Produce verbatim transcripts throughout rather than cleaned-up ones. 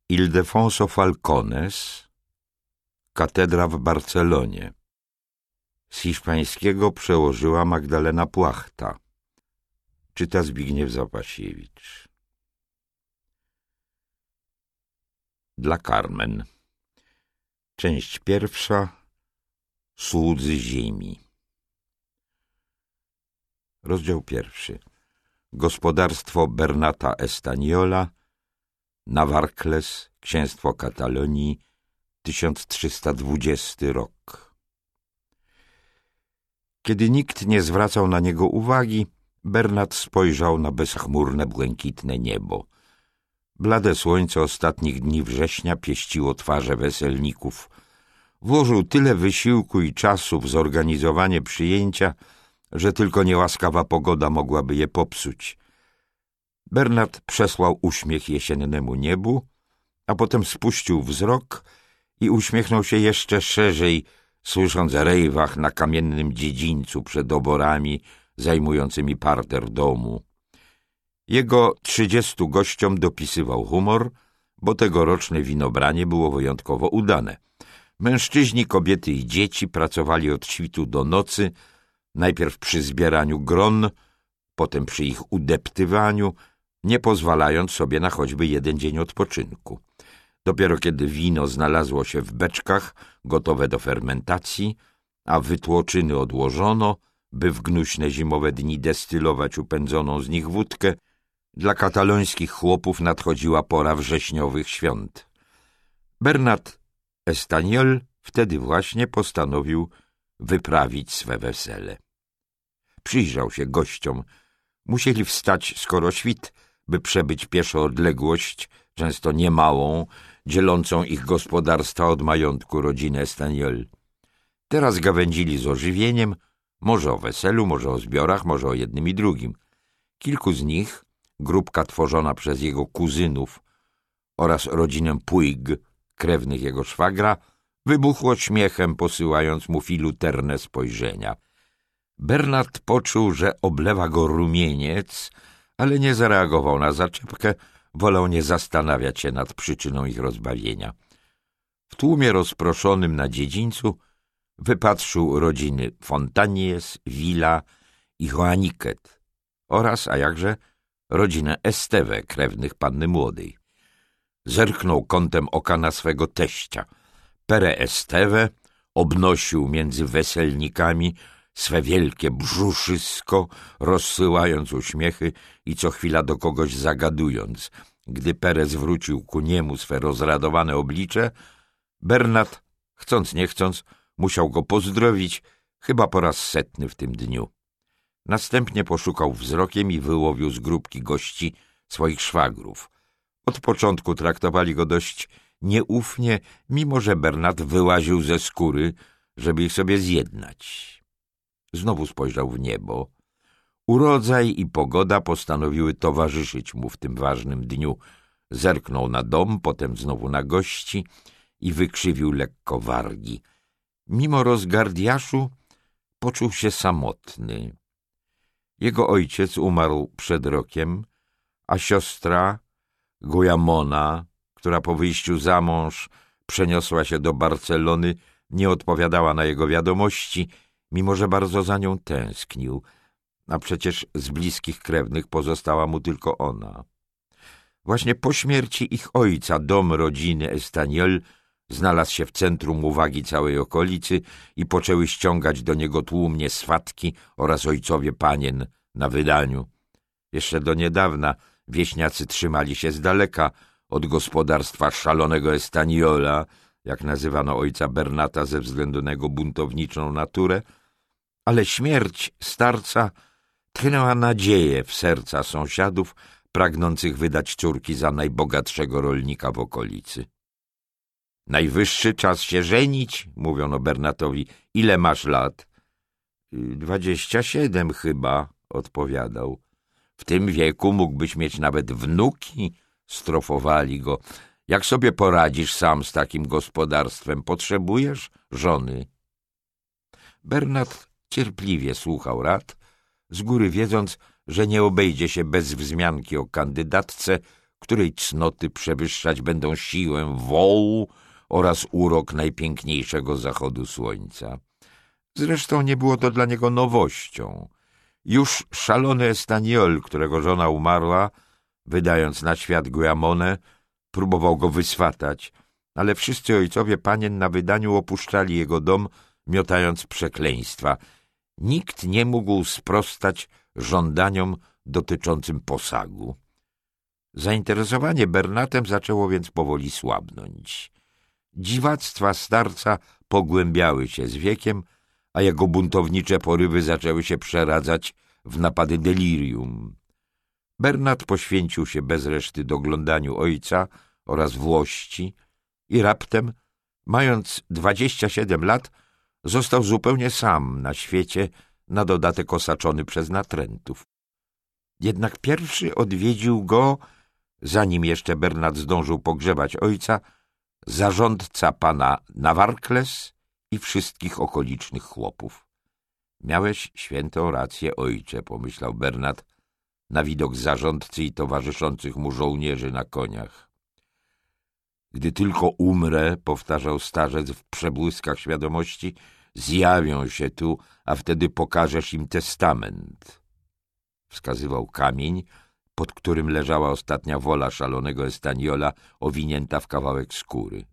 Ildefonso Falcones, Katedra w Barcelonie. Z hiszpańskiego przełożyła Magdalena Płachta. Czyta Zbigniew Zapasiewicz. Dla Carmen. Część pierwsza. Słudzy ziemi. Rozdział pierwszy. Gospodarstwo Bernata Estaniola, Navarcles, Księstwo Katalonii, tysiąc trzysta dwudziesty rok. Kiedy nikt nie zwracał na niego uwagi, Bernat spojrzał na bezchmurne, błękitne niebo. Blade słońce ostatnich dni września pieściło twarze weselników. Włożył tyle wysiłku i czasu w zorganizowanie przyjęcia, że tylko niełaskawa pogoda mogłaby je popsuć. Bernat przesłał uśmiech jesiennemu niebu, a potem spuścił wzrok i uśmiechnął się jeszcze szerzej, słysząc rejwach na kamiennym dziedzińcu przed oborami zajmującymi parter domu. Jego trzydziestu gościom dopisywał humor, bo tegoroczne winobranie było wyjątkowo udane. Mężczyźni, kobiety i dzieci pracowali od świtu do nocy, najpierw przy zbieraniu gron, potem przy ich udeptywaniu, nie pozwalając sobie na choćby jeden dzień odpoczynku. Dopiero kiedy wino znalazło się w beczkach, gotowe do fermentacji, a wytłoczyny odłożono, by w gnuśne zimowe dni destylować upędzoną z nich wódkę, dla katalońskich chłopów nadchodziła pora wrześniowych świąt. Bernat Estaniol wtedy właśnie postanowił wyprawić swe wesele. Przyjrzał się gościom. Musieli wstać skoro świt, by przebyć pieszo odległość, często niemałą, dzielącą ich gospodarstwa od majątku rodziny Estaniol. Teraz gawędzili z ożywieniem, może o weselu, może o zbiorach, może o jednym i drugim. Kilku z nich, grupka tworzona przez jego kuzynów oraz rodzinę Puig, krewnych jego szwagra, wybuchło śmiechem, posyłając mu filuterne spojrzenia. Bernat poczuł, że oblewa go rumieniec, ale nie zareagował na zaczepkę, wolał nie zastanawiać się nad przyczyną ich rozbawienia. W tłumie rozproszonym na dziedzińcu wypatrzył rodziny Fontanies, Vila i Joaniquet oraz, a jakże, rodzinę Esteve, krewnych panny młodej. Zerknął kątem oka na swego teścia. Pere Esteve obnosił między weselnikami swe wielkie brzuszysko, rozsyłając uśmiechy i co chwila do kogoś zagadując. Gdy Pere zwrócił ku niemu swe rozradowane oblicze, Bernat, chcąc nie chcąc, musiał go pozdrowić, chyba po raz setny w tym dniu. Następnie poszukał wzrokiem i wyłowił z grupki gości swoich szwagrów. Od początku traktowali go dość nieufnie, mimo że Bernat wyłaził ze skóry, żeby ich sobie zjednać. Znowu spojrzał w niebo. Urodzaj i pogoda postanowiły towarzyszyć mu w tym ważnym dniu. Zerknął na dom, potem znowu na gości i wykrzywił lekko wargi. Mimo rozgardiaszu poczuł się samotny. Jego ojciec umarł przed rokiem, a siostra Guillamona, która po wyjściu za mąż przeniosła się do Barcelony, nie odpowiadała na jego wiadomości, mimo że bardzo za nią tęsknił, a przecież z bliskich krewnych pozostała mu tylko ona. Właśnie po śmierci ich ojca dom rodziny Estaniol znalazł się w centrum uwagi całej okolicy i poczęły ściągać do niego tłumnie swatki oraz ojcowie panien na wydaniu. Jeszcze do niedawna wieśniacy trzymali się z daleka od gospodarstwa szalonego Estaniola, jak nazywano ojca Bernata ze względu na jego buntowniczą naturę, ale śmierć starca tchnęła nadzieję w serca sąsiadów pragnących wydać córki za najbogatszego rolnika w okolicy. Najwyższy czas się żenić, mówiono Bernatowi. Ile masz lat? Dwadzieścia siedem chyba, odpowiadał. W tym wieku mógłbyś mieć nawet wnuki, strofowali go. Jak sobie poradzisz sam z takim gospodarstwem? Potrzebujesz żony? Bernat cierpliwie słuchał rad, z góry wiedząc, że nie obejdzie się bez wzmianki o kandydatce, której cnoty przewyższać będą siłę wołu oraz urok najpiękniejszego zachodu słońca. Zresztą nie było to dla niego nowością. Już szalony Estaniol, którego żona umarła, wydając na świat Guyamonę, próbował go wyswatać, ale wszyscy ojcowie panien na wydaniu opuszczali jego dom, miotając przekleństwa. Nikt nie mógł sprostać żądaniom dotyczącym posagu. Zainteresowanie Bernatem zaczęło więc powoli słabnąć. Dziwactwa starca pogłębiały się z wiekiem, a jego buntownicze porywy zaczęły się przeradzać w napady delirium. Bernat poświęcił się bez reszty doglądaniu ojca oraz włości i raptem, mając dwadzieścia siedem lat, został zupełnie sam na świecie, na dodatek osaczony przez natrętów. Jednak pierwszy odwiedził go, zanim jeszcze Bernat zdążył pogrzebać ojca, zarządca pana Navarcles i wszystkich okolicznych chłopów. Miałeś świętą rację, ojcze, pomyślał Bernat, na widok zarządcy i towarzyszących mu żołnierzy na koniach. Gdy tylko umrę, powtarzał starzec w przebłyskach świadomości, zjawią się tu, a wtedy pokażesz im testament. Wskazywał kamień, pod którym leżała ostatnia wola szalonego Estaniola, owinięta w kawałek skóry.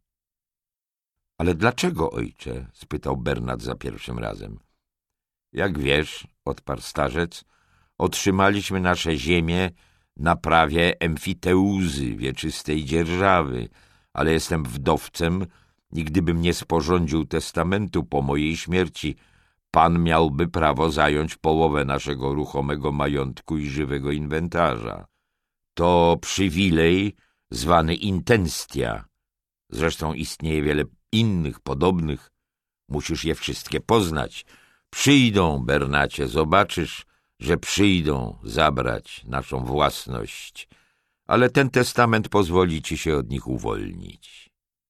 — Ale dlaczego, ojcze? — spytał Bernat za pierwszym razem. — Jak wiesz — odparł starzec — otrzymaliśmy nasze ziemię na prawie emfiteuzy, wieczystej dzierżawy, ale jestem wdowcem i gdybym nie sporządził testamentu po mojej śmierci, pan miałby prawo zająć połowę naszego ruchomego majątku i żywego inwentarza. To przywilej zwany intenstia. Zresztą istnieje wiele innych podobnych. Musisz je wszystkie poznać. Przyjdą, Bernacie, zobaczysz, że przyjdą zabrać naszą własność, ale ten testament pozwoli ci się od nich uwolnić.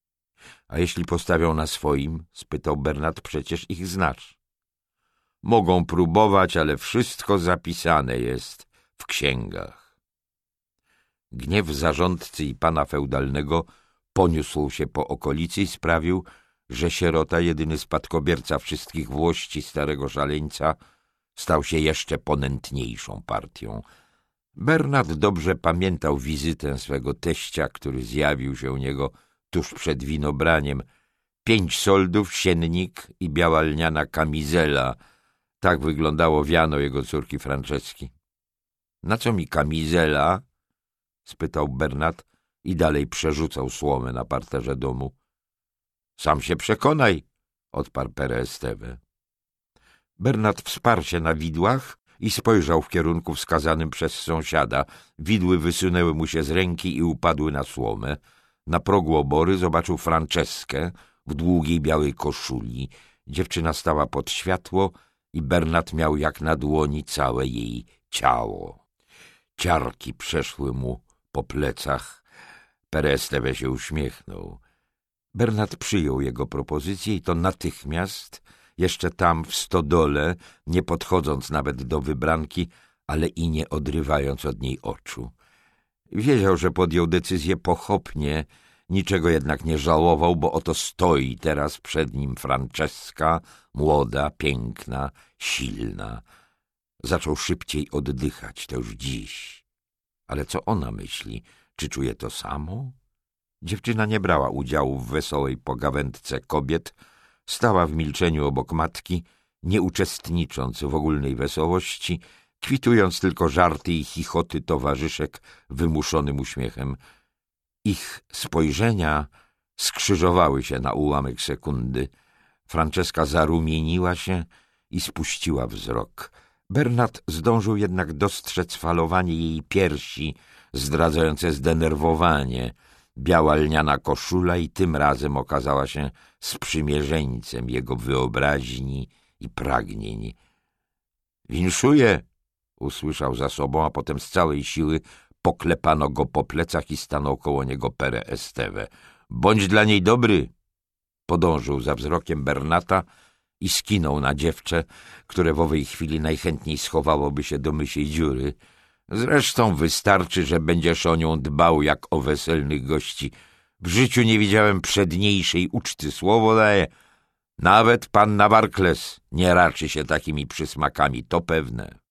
— A jeśli postawią na swoim? — spytał Bernat. — Przecież ich znasz. — Mogą próbować, ale wszystko zapisane jest w księgach. Gniew zarządcy i pana feudalnego poniósł się po okolicy i sprawił, że sierota, jedyny spadkobierca wszystkich włości starego szaleńca, stał się jeszcze ponętniejszą partią. Bernat dobrze pamiętał wizytę swego teścia, który zjawił się u niego tuż przed winobraniem. Pięć soldów, siennik i biała lniana kamizela. Tak wyglądało wiano jego córki Franceski. — Na co mi kamizela? — spytał Bernat i dalej przerzucał słomę na parterze domu. — Sam się przekonaj — odparł Pere Esteve. Bernat wsparł się na widłach i spojrzał w kierunku wskazanym przez sąsiada. Widły wysunęły mu się z ręki i upadły na słomę. Na progu obory zobaczył Franceskę w długiej białej koszuli. Dziewczyna stała pod światło i Bernat miał jak na dłoni całe jej ciało. Ciarki przeszły mu po plecach. Pere Esteve się uśmiechnął. Bernat przyjął jego propozycję i to natychmiast, jeszcze tam w stodole, nie podchodząc nawet do wybranki, ale i nie odrywając od niej oczu. Wiedział, że podjął decyzję pochopnie, niczego jednak nie żałował, bo oto stoi teraz przed nim Franceska, młoda, piękna, silna. Zaczął szybciej oddychać, to już dziś. Ale co ona myśli? Czy czuje to samo? Dziewczyna nie brała udziału w wesołej pogawędce kobiet, stała w milczeniu obok matki, nie uczestnicząc w ogólnej wesołości, kwitując tylko żarty i chichoty towarzyszek wymuszonym uśmiechem. Ich spojrzenia skrzyżowały się na ułamek sekundy. Franceska zarumieniła się i spuściła wzrok. Bernat zdążył jednak dostrzec falowanie jej piersi, zdradzające zdenerwowanie. Biała lniana koszula i tym razem okazała się sprzymierzeńcem jego wyobraźni i pragnień. — Winszuję! — usłyszał za sobą, a potem z całej siły poklepano go po plecach i stanął koło niego Pere Esteve. — Bądź dla niej dobry! Podążył za wzrokiem Bernata i skinął na dziewczę, które w owej chwili najchętniej schowałoby się do mysiej dziury. Zresztą wystarczy, że będziesz o nią dbał jak o weselnych gości. W życiu nie widziałem przedniejszej uczty, słowo daję. Nawet panna Barkles nie raczy się takimi przysmakami, to pewne.